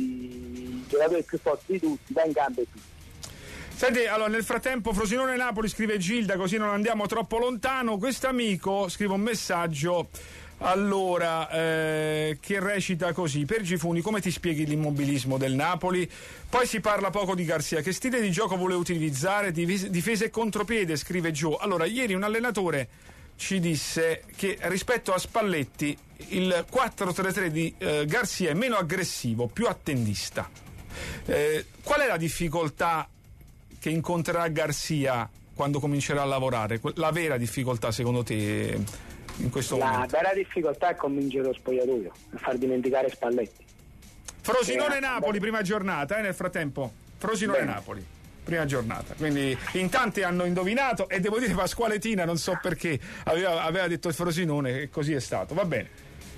i giocatori più forti di tutti, dai in campo e tutti. Senti, allora nel frattempo Frosinone Napoli, scrive Gilda, così non andiamo troppo lontano. Quest'amico scrive un messaggio allora eh, che recita così: per Gifuni, come ti spieghi l'immobilismo del Napoli? Poi si parla poco di Garcia, che stile di gioco vuole utilizzare? Difesa e contropiede, scrive Gio. Allora, ieri un allenatore ci disse che rispetto a Spalletti il quattro tre tre di eh, Garcia è meno aggressivo, più attendista. Eh, qual è la difficoltà che incontrerà Garcia quando comincerà a lavorare? La vera difficoltà secondo te in questo la momento? La vera difficoltà è convincere lo spogliatoio a far dimenticare Spalletti. Frosinone-Napoli, prima giornata, eh, nel frattempo Frosinone-Napoli prima giornata, quindi in tanti hanno indovinato, e devo dire Pasquale Tina, non so perché, aveva, aveva detto il Frosinone, e così è stato. Va bene,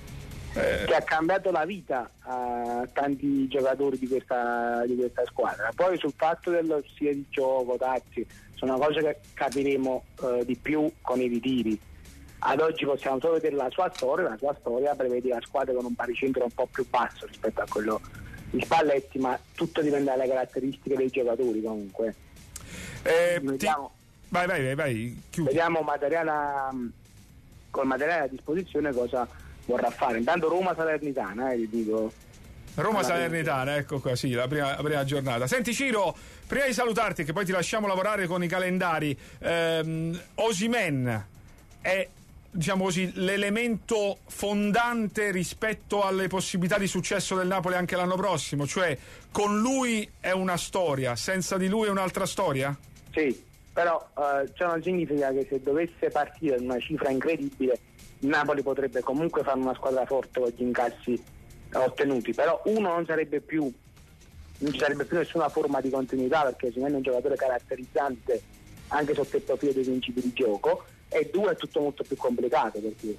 eh. che ha cambiato la vita a tanti giocatori di questa, di questa squadra. Poi sul fatto dello stile di gioco, tattici, sono cose che capiremo eh, di più con i ritiri. Ad oggi possiamo solo vedere la sua storia, la sua storia prevede la squadra con un baricentro un po' più basso rispetto a quello di Spalletti, ma tutto dipende dalle caratteristiche dei giocatori comunque. Eh, vediamo, ti... Vai, vai, vai, vai. Vediamo materiale, col materiale a disposizione cosa vorrà fare. Intanto Roma Salernitana, eh, vi dico. Roma Salernitana, ecco qua, sì, la prima, la prima giornata. Senti Ciro, prima di salutarti, che poi ti lasciamo lavorare con i calendari, ehm, Osimhen è, diciamo così, l'elemento fondante rispetto alle possibilità di successo del Napoli anche l'anno prossimo, cioè con lui è una storia, senza di lui è un'altra storia? Sì, però eh, ciò non significa che se dovesse partire in una cifra incredibile il Napoli potrebbe comunque fare una squadra forte con gli incassi ottenuti, però uno non sarebbe più non ci sarebbe più nessuna forma di continuità, perché Osimhen è un giocatore caratterizzante anche sotto il profilo dei principi di gioco, e due è tutto molto più complicato, perché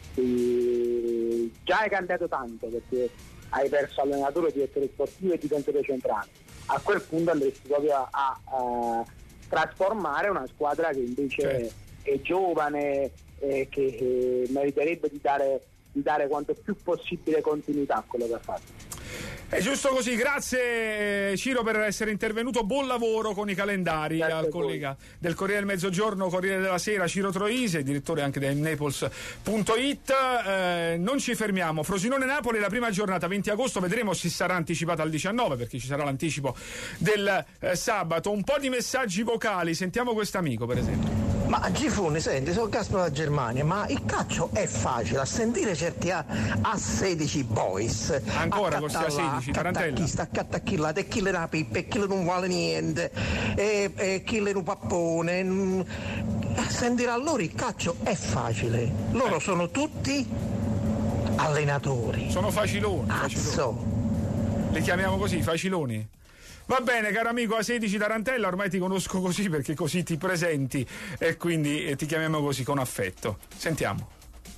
eh, già hai cambiato tanto, perché hai perso allenatore, direttore sportivo e difensore centrale. A quel punto andresti proprio a, a, a trasformare una squadra che invece certo. è giovane e che eh, meriterebbe di dare, di dare quanto più possibile continuità a quello che ha fatto. È giusto così, grazie Ciro per essere intervenuto, buon lavoro con i calendari. Grazie al collega del Corriere del Mezzogiorno, Corriere della Sera, Ciro Troisi, direttore anche del Naples punto it. Eh, non ci fermiamo, Frosinone-Napoli la prima giornata venti agosto, vedremo se sarà anticipata al diciannove, perché ci sarà l'anticipo del eh, sabato. Un po' di messaggi vocali, sentiamo quest'amico per esempio. Ma Gifuni, senti, sono Gasparo da Germania, ma il calcio è facile, a sentire certi A, A sedici boys. Ancora questi A sedici, Tarantella. Sta accattacchillata, e chi le una pippa, e chi le non vale niente, e, e chi le un pappone. A sentire a loro il calcio è facile, loro sono tutti allenatori. Sono faciloni. Azzo. Li chiamiamo così, faciloni? Va bene, caro amico A sedici Tarantella, ormai ti conosco così perché così ti presenti e quindi eh, ti chiamiamo così con affetto. Sentiamo.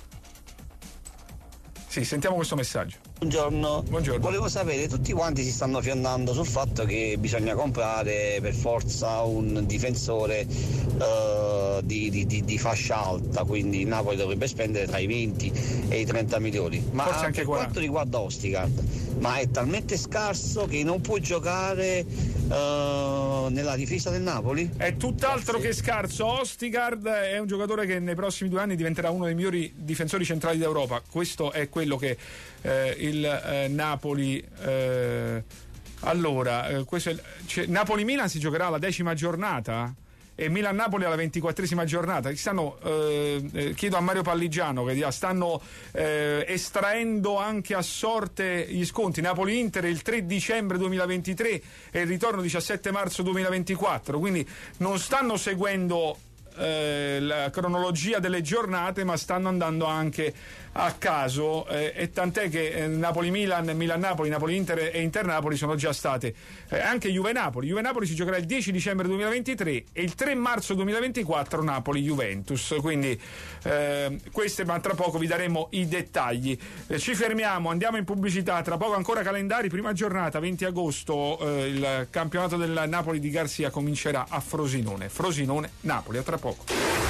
Sì, sentiamo questo messaggio. Buongiorno. Buongiorno. Volevo sapere, tutti quanti si stanno fiondando sul fatto che bisogna comprare per forza un difensore uh, di, di, di, di fascia alta, quindi il Napoli dovrebbe spendere tra i venti e i trenta milioni. Ma forse anche per quaranta. quanto riguarda Ostigard, ma è talmente scarso che non può giocare uh, nella difesa del Napoli? È tutt'altro Grazie. che scarso. Ostigard è un giocatore che nei prossimi due anni diventerà uno dei migliori difensori centrali d'Europa. Questo è quello che eh, il eh, Napoli eh, allora eh, questo è, cioè, Napoli-Milan si giocherà alla decima giornata e Milan-Napoli alla ventiquattresima giornata. Stanno, eh, chiedo a Mario Palligiano che dia, stanno eh, estraendo anche a sorte gli sconti. Napoli-Inter il tre dicembre duemilaventitré e il ritorno diciassette marzo duemilaventiquattro, quindi non stanno seguendo eh, la cronologia delle giornate, ma stanno andando anche a caso, eh, e tant'è che eh, Napoli-Milan, Milan-Napoli, Napoli-Inter e Inter-Napoli sono già state, eh, anche Juve-Napoli. Juve-Napoli si giocherà il dieci dicembre duemilaventitré e il tre marzo duemilaventiquattro Napoli-Juventus, quindi eh, queste, ma tra poco vi daremo i dettagli. Eh, ci fermiamo, andiamo in pubblicità, tra poco ancora calendari, prima giornata venti agosto, eh, il campionato del Napoli di Garzia comincerà a Frosinone, Frosinone-Napoli, a tra poco.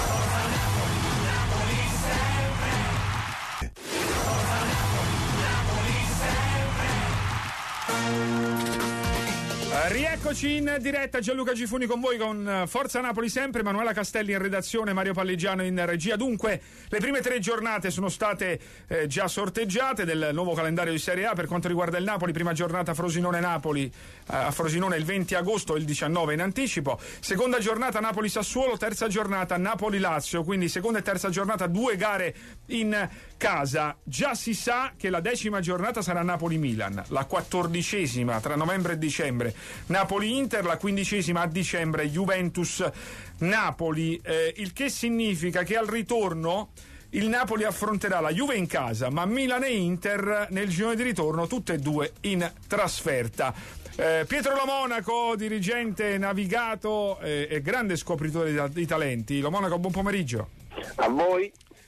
Rieccoci in diretta, Gianluca Gifuni con voi con Forza Napoli sempre, Manuela Castelli in redazione, Mario Palligiano in regia. Dunque, le prime tre giornate sono state eh, già sorteggiate del nuovo calendario di Serie A. Per quanto riguarda il Napoli, prima giornata Frosinone-Napoli eh, a Frosinone il venti agosto e il diciannove in anticipo. Seconda giornata Napoli-Sassuolo, terza giornata Napoli-Lazio, quindi seconda e terza giornata due gare in casa. Già si sa che la decima giornata sarà Napoli-Milan, la quattordicesima tra novembre e dicembre Napoli-Inter, la quindicesima a dicembre Juventus-Napoli, eh, il che significa che al ritorno il Napoli affronterà la Juve in casa, ma Milan e Inter nel girone di ritorno tutte e due in trasferta. Eh, Pietro Lo Monaco, dirigente navigato eh, e grande scopritore di, di talenti. Lo Monaco, buon pomeriggio. A voi.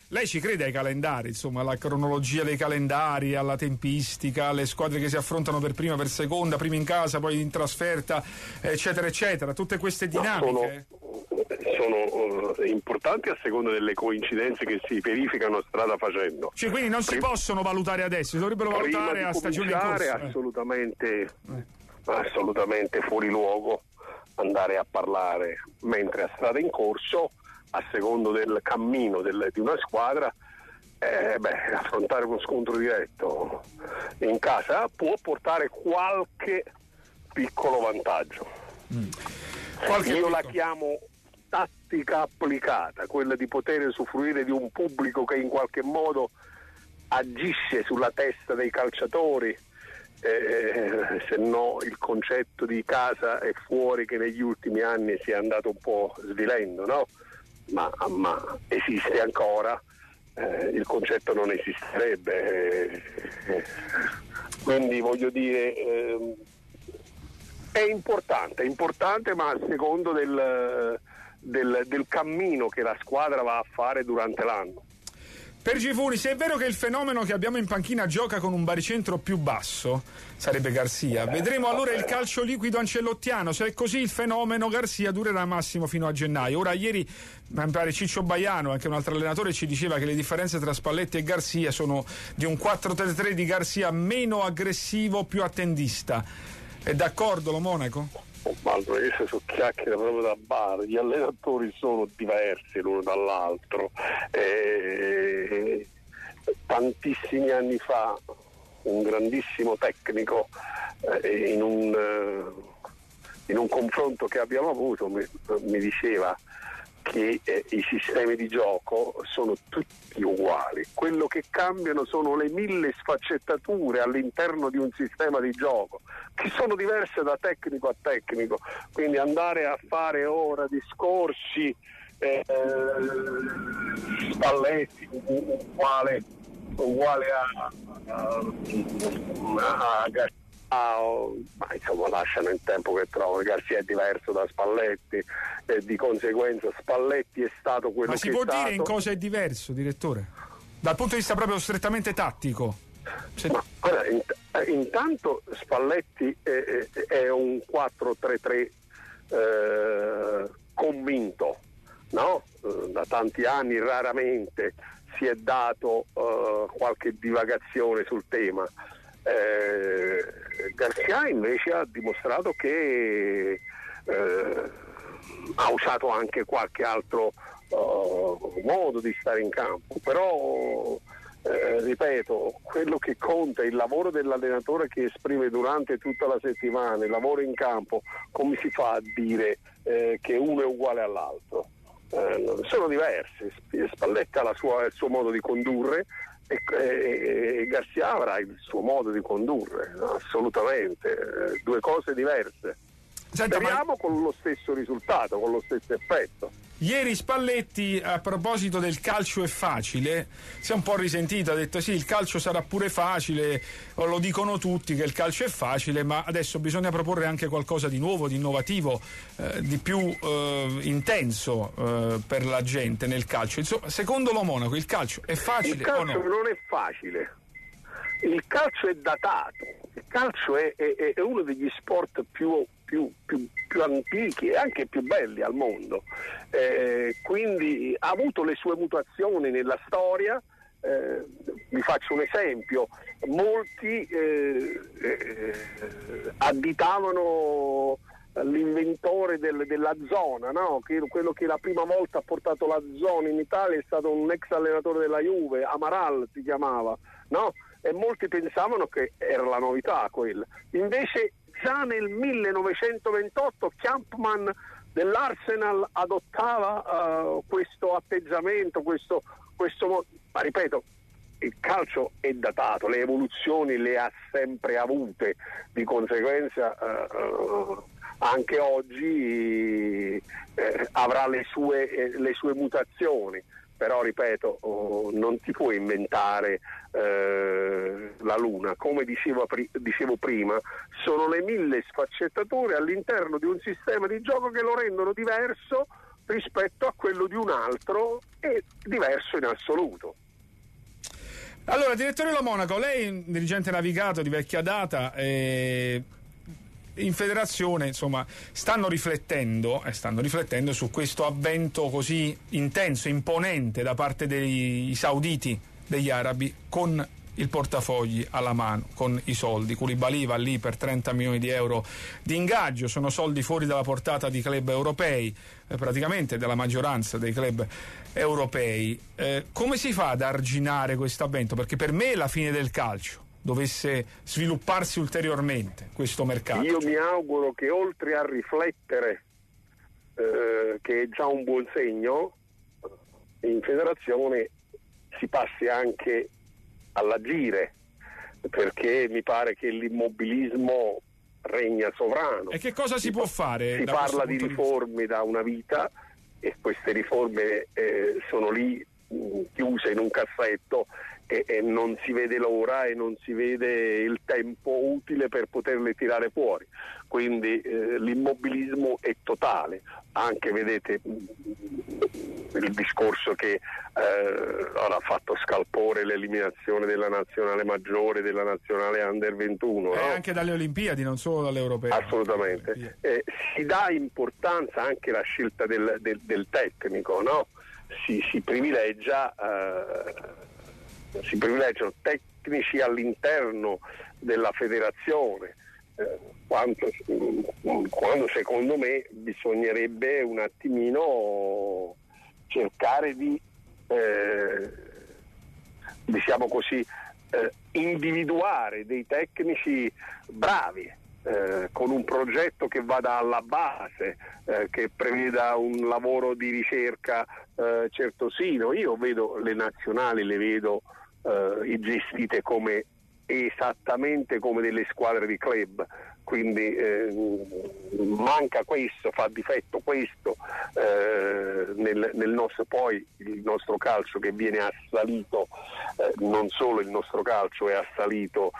Lei ci crede ai calendari, insomma, alla cronologia dei calendari, alla tempistica, alle squadre che si affrontano per prima, per seconda, prima in casa, poi in trasferta, eccetera, eccetera, tutte queste dinamiche? Sono, sono uh, importanti a seconda delle coincidenze che si verificano strada facendo. Cioè, quindi non prima, si possono valutare adesso, si dovrebbero valutare a stagione in corso. Assolutamente, eh. assolutamente fuori luogo andare a parlare mentre a strada in corso, a secondo del cammino del, di una squadra. Eh, beh, affrontare uno scontro diretto in casa può portare qualche piccolo vantaggio. Mm. Qualche Io piccolo. la chiamo tattica applicata, quella di poter usufruire di un pubblico che in qualche modo agisce sulla testa dei calciatori, eh, se no il concetto di casa e fuori, che negli ultimi anni si è andato un po' svilendo, no? Ma, ma esiste ancora, eh, il concetto non esisterebbe, eh, eh, quindi voglio dire, eh, è importante, è importante, ma a secondo del, del, del cammino che la squadra va a fare durante l'anno. Per Gifuni, se è vero che il fenomeno che abbiamo in panchina gioca con un baricentro più basso, sarebbe Garcia, vedremo allora il calcio liquido ancelottiano. Se è così, il fenomeno Garcia durerà massimo fino a gennaio. Ora, ieri mi pare Ciccio Baiano, anche un altro allenatore, ci diceva che le differenze tra Spalletti e Garcia sono di un quattro tre tre di Garcia meno aggressivo, più attendista. È d'accordo lo Monaco? Ma queste sono chiacchiere proprio da bar, gli allenatori sono diversi l'uno dall'altro. E tantissimi anni fa un grandissimo tecnico, eh, in, un, eh, in un confronto che abbiamo avuto mi, mi diceva che eh, i sistemi di gioco sono tutti uguali, quello che cambiano sono le mille sfaccettature all'interno di un sistema di gioco che sono diverse da tecnico a tecnico, quindi andare a fare ora discorsi eh, Spalletti uguale, uguale a, a, a Ah, ma insomma lasciano il tempo che trovano. Garcia è diverso da Spalletti e di conseguenza Spalletti è stato quello che è stato. Ma si può dire in cosa è diverso, direttore? Dal punto di vista proprio strettamente tattico? Se... Ma, guarda, int- intanto Spalletti è, è, è un quattro tre tre eh, convinto, no? Da tanti anni raramente si è dato eh, qualche divagazione sul tema. Eh, Garcia invece ha dimostrato che eh, ha usato anche qualche altro uh, modo di stare in campo, però eh, ripeto, quello che conta è il lavoro dell'allenatore che esprime durante tutta la settimana, il lavoro in campo. Come si fa a dire eh, che uno è uguale all'altro? Eh, sono diversi. Spalletti ha la sua, il suo modo di condurre e, e, e Garcia avrà il suo modo di condurre, assolutamente, eh, due cose diverse. Senta, speriamo ma... con lo stesso risultato, con lo stesso effetto. Ieri Spalletti, a proposito del calcio è facile, si è un po' risentito, ha detto sì, il calcio sarà pure facile, lo dicono tutti che il calcio è facile, ma adesso bisogna proporre anche qualcosa di nuovo, di innovativo, eh, di più eh, intenso eh, per la gente nel calcio. Insomma, secondo lo Monaco il calcio è facile il calcio o no? Non è facile, il calcio è datato, il calcio è, è, è uno degli sport più Più, più, più antichi e anche più belli al mondo, eh, quindi ha avuto le sue mutazioni nella storia. Eh, vi faccio un esempio: molti eh, eh, additavano l'inventore del, della zona, no? Che, quello che la prima volta ha portato la zona in Italia è stato un ex allenatore della Juve, Amaral si chiamava, no? E molti pensavano che era la novità quella, invece già nel millenovecentoventotto Kampman dell'Arsenal adottava uh, questo atteggiamento, questo, questo, ma ripeto, il calcio è datato, le evoluzioni le ha sempre avute, di conseguenza uh, uh, anche oggi eh, avrà le sue, eh, le sue mutazioni. Però ripeto, oh, non ti puoi inventare eh, la luna, come dicevo, dicevo prima, sono le mille sfaccettature all'interno di un sistema di gioco che lo rendono diverso, rispetto a quello di un altro è diverso in assoluto. Allora, direttore Lo Monaco, lei dirigente navigato di vecchia data, eh, in federazione insomma stanno riflettendo eh, stanno riflettendo su questo avvento così intenso, imponente da parte dei sauditi, degli arabi, con il portafogli alla mano, con i soldi. Koulibaly va lì per trenta milioni di euro di ingaggio, sono soldi fuori dalla portata di club europei, eh, praticamente della maggioranza dei club europei. Eh, come si fa ad arginare questo avvento? Perché per me è la fine del calcio, dovesse svilupparsi ulteriormente questo mercato. Io mi auguro che oltre a riflettere, eh, che è già un buon segno, in federazione si passi anche all'agire, perché mi pare che l'immobilismo regna sovrano. E che cosa si, si può fare? Si parla di riforme da una vita e queste riforme eh, sono lì mh, chiuse in un cassetto e, e non si vede l'ora e non si vede il tempo utile per poterle tirare fuori. Quindi eh, l'immobilismo è totale. Anche, vedete, il discorso che eh, ora ha fatto scalpore l'eliminazione della nazionale maggiore, della nazionale under ventuno. E no? Anche dalle Olimpiadi, non solo dalle europee. Assolutamente. Eh, si dà importanza anche alla scelta del, del, del tecnico, no? Si, si privilegia eh, si privilegiano tecnici all'interno della federazione. Quanto, quando secondo me bisognerebbe un attimino cercare di eh, diciamo così eh, individuare dei tecnici bravi, eh, con un progetto che vada alla base, eh, che preveda un lavoro di ricerca eh, certosino. Io vedo le nazionali, le vedo eh, gestite come esattamente come delle squadre di club, quindi eh, manca questo, fa difetto questo eh, nel, nel nostro, poi il nostro calcio che viene assalito, eh, non solo il nostro calcio è assalito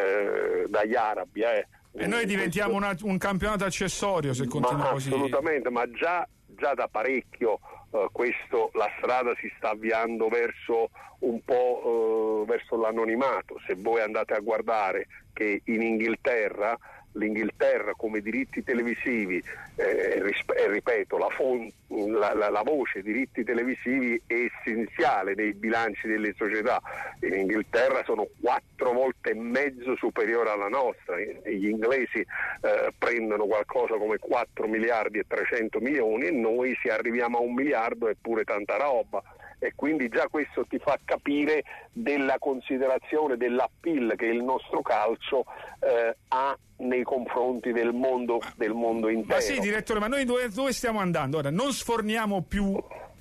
eh, dagli arabi, eh. E noi diventiamo una, un campionato accessorio se continua ma così. Assolutamente, ma già, già da parecchio uh, questo, la strada si sta avviando verso un po' uh, verso l'anonimato. Se voi andate a guardare che in Inghilterra, l'Inghilterra come diritti televisivi, eh, risp- eh, ripeto, la, fon- la, la, la voce diritti televisivi è essenziale nei bilanci delle società. In Inghilterra sono quattro volte e mezzo superiore alla nostra. Gli inglesi eh, prendono qualcosa come quattro miliardi e trecento milioni e noi se arriviamo a un miliardo è pure tanta roba. E quindi già questo ti fa capire della considerazione, dell'appeal che il nostro calcio eh, ha nei confronti del mondo, del mondo intero. Ma sì, direttore, ma noi dove, dove stiamo andando? Ora, non sforniamo più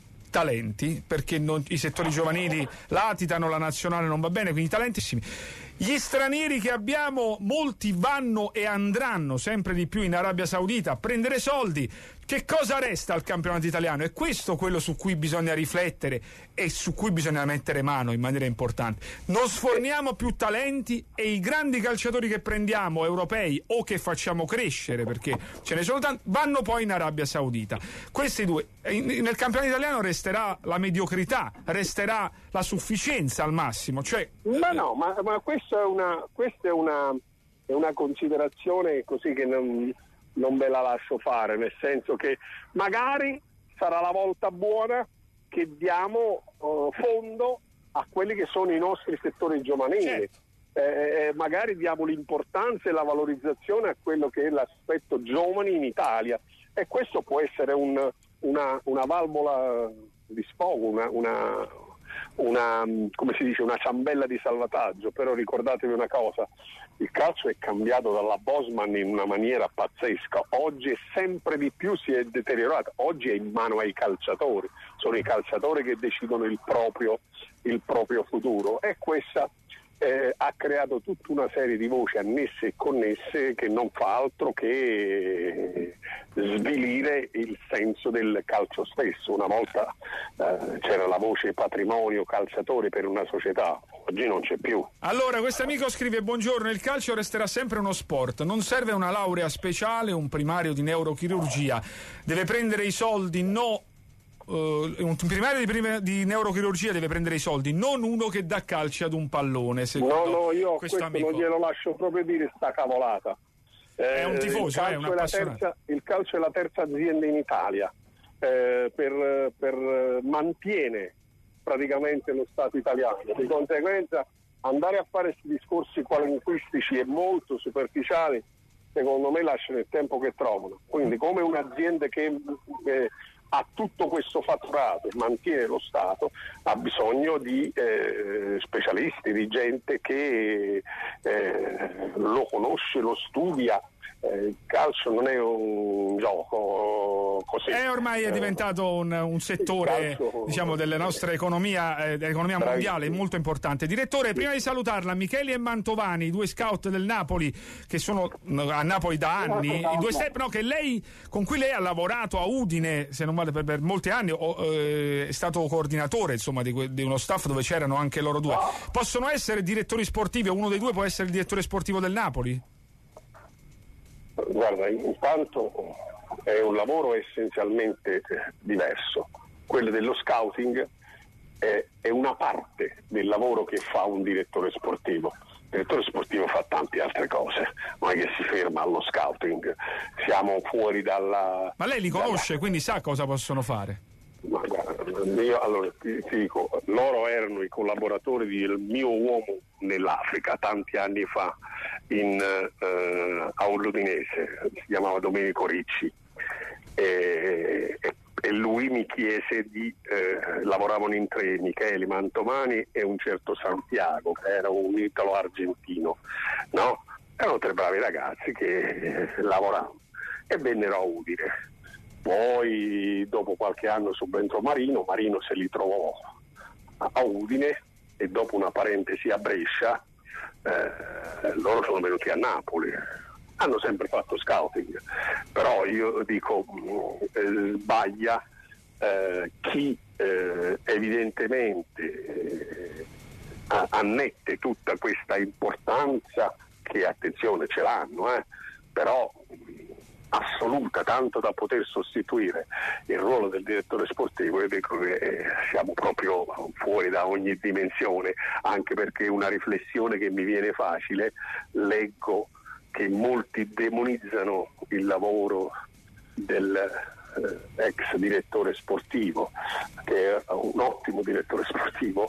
talenti, perché non, i settori giovanili latitano, la nazionale non va bene, quindi talentissimi. Gli stranieri che abbiamo, molti vanno e andranno sempre di più in Arabia Saudita a prendere soldi. Che cosa resta al campionato italiano? È questo quello su cui bisogna riflettere e su cui bisogna mettere mano in maniera importante. Non sforniamo più talenti e i grandi calciatori che prendiamo, europei o che facciamo crescere, perché ce ne sono tanti, vanno poi in Arabia Saudita. Questi due. Nel campionato italiano resterà la mediocrità, resterà la sufficienza al massimo. Cioè, ma no, ma, ma questa è una, questa è una, è una considerazione così che non... non ve la lascio fare, nel senso che magari sarà la volta buona che diamo uh, fondo a quelli che sono i nostri settori giovanili, certo. eh, magari diamo l'importanza e la valorizzazione a quello che è l'aspetto giovani in Italia, e questo può essere un, una, una valvola di sfogo, una, una, una, come si dice, una ciambella di salvataggio. Però ricordatevi una cosa: il calcio è cambiato dalla Bosman in una maniera pazzesca, oggi è sempre di più, si è deteriorato, oggi è in mano ai calciatori, sono i calciatori che decidono il proprio, il proprio futuro, e questa eh, ha creato tutta una serie di voci annesse e connesse che non fa altro che svilire il senso del calcio stesso. Una volta eh, c'era la voce patrimonio calciatori per una società, oggi non c'è più. Allora, questo amico scrive: buongiorno, il calcio resterà sempre uno sport, non serve una laurea speciale, un primario di neurochirurgia, deve prendere i soldi, no uh, un primario di, prima, di neurochirurgia deve prendere i soldi, non uno che dà calci ad un pallone. No, no, io questo, questo amico. non glielo lascio proprio dire sta cavolata. È un tifoso, eh, è un è la terza, il calcio è la terza azienda in Italia, eh, per, per mantiene praticamente lo Stato italiano, di conseguenza andare a fare questi discorsi qualunquistici e molto superficiali secondo me lasciano il tempo che trovano. Quindi come un'azienda che eh, ha tutto questo fatturato e mantiene lo Stato ha bisogno di eh, specialisti, di gente che eh, lo conosce, lo studia. Eh, il calcio non è un gioco così. Eh, ormai è diventato un, un settore calcio, diciamo della nostra economia, eh, dell'economia mondiale molto importante. Direttore, sì. Prima di salutarla, Micheli e Mantovani, due scout del Napoli che sono a Napoli da anni, i due step, no, che lei, con cui lei ha lavorato a Udine, se non vale per, per molti anni, o, eh, è stato coordinatore insomma di, di uno staff dove c'erano anche loro due. Possono essere direttori sportivi, o uno dei due può essere il direttore sportivo del Napoli? Guarda, intanto è un lavoro essenzialmente diverso. Quello dello scouting è, è una parte del lavoro che fa un direttore sportivo. Il direttore sportivo fa tante altre cose, non è che si ferma allo scouting, siamo fuori dalla... Ma lei li conosce, dalla... quindi sa cosa possono fare? Ma guarda, io allora ti, ti dico, loro erano i collaboratori del mio uomo nell'Africa tanti anni fa in uh, a Udinese, si chiamava Domenico Ricci, e, e, e lui mi chiese di eh, lavoravano in tre, Micheli, Mantovani e un certo Santiago che era un italo argentino, no? Erano tre bravi ragazzi che eh, lavoravano e vennero a Udine. Poi dopo qualche anno subentrò Marino, Marino se li trovò a Udine e dopo una parentesi a Brescia eh, loro sono venuti a Napoli, hanno sempre fatto scouting, però io dico eh, sbaglia eh, chi eh, evidentemente eh, annette tutta questa importanza che attenzione ce l'hanno, eh, però assoluta, tanto da poter sostituire il ruolo del direttore sportivo. Io dico che eh, siamo proprio fuori da ogni dimensione, anche perché una riflessione che mi viene facile, leggo che molti demonizzano il lavoro del eh, ex direttore sportivo, che è un ottimo direttore sportivo,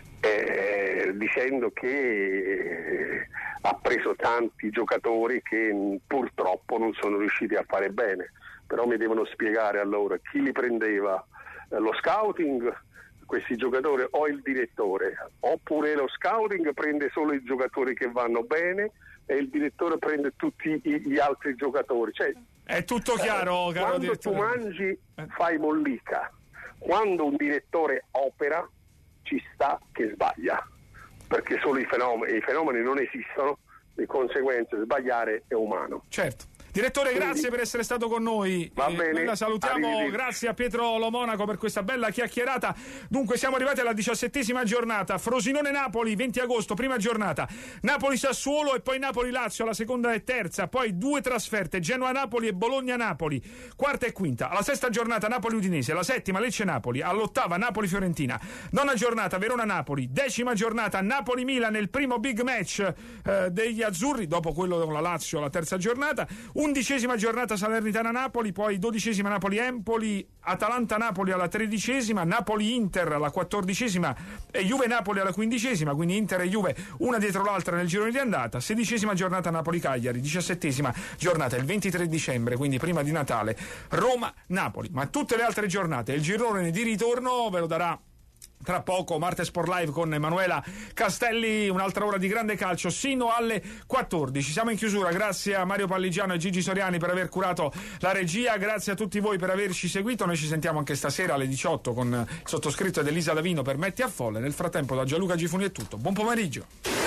eh, dicendo che eh, ha preso tanti giocatori che mh, purtroppo non sono riusciti a fare bene, però mi devono spiegare allora chi li prendeva, eh, lo scouting, questi giocatori, o il direttore, oppure lo scouting prende solo i giocatori che vanno bene e il direttore prende tutti gli altri giocatori. Cioè, è tutto chiaro, eh, caro quando direttore. tu mangi fai mollica, quando un direttore opera ci sta che sbaglia, perché solo i fenomeni, i fenomeni non esistono, di conseguenza sbagliare è umano. Certo. Direttore, Quindi, grazie per essere stato con noi. Va eh, bene. Noi la salutiamo, grazie a Pietro Lo Monaco per questa bella chiacchierata. Dunque siamo arrivati alla diciassettesima giornata, Frosinone-Napoli, venti agosto, prima giornata, Napoli-Sassuolo e poi Napoli-Lazio, la seconda e terza, poi due trasferte, Genoa-Napoli e Bologna-Napoli, quarta e quinta, alla sesta giornata Napoli-Udinese, alla settima Lecce-Napoli, all'ottava Napoli-Fiorentina, nona giornata Verona-Napoli, decima giornata Napoli-Milan, il primo big match eh, degli azzurri, dopo quello con la Lazio la terza giornata, undicesima giornata Salernitana-Napoli, poi dodicesima Napoli-Empoli, Atalanta-Napoli alla tredicesima, Napoli-Inter alla quattordicesima e Juve-Napoli alla quindicesima, quindi Inter e Juve una dietro l'altra nel girone di andata, sedicesima giornata Napoli-Cagliari, diciassettesima giornata il ventitré dicembre, quindi prima di Natale, Roma-Napoli, ma tutte le altre giornate, il girone di ritorno ve lo darà tra poco Marte Sport Live con Emanuela Castelli, un'altra ora di grande calcio sino alle quattordici. Siamo in chiusura, grazie a Mario Palligiano e Gigi Soriani per aver curato la regia, grazie a tutti voi per averci seguito. Noi ci sentiamo anche stasera alle diciotto con il sottoscritto ed Elisa Davino per Metti a Folle. Nel frattempo da Gianluca Gifuni è tutto, buon pomeriggio.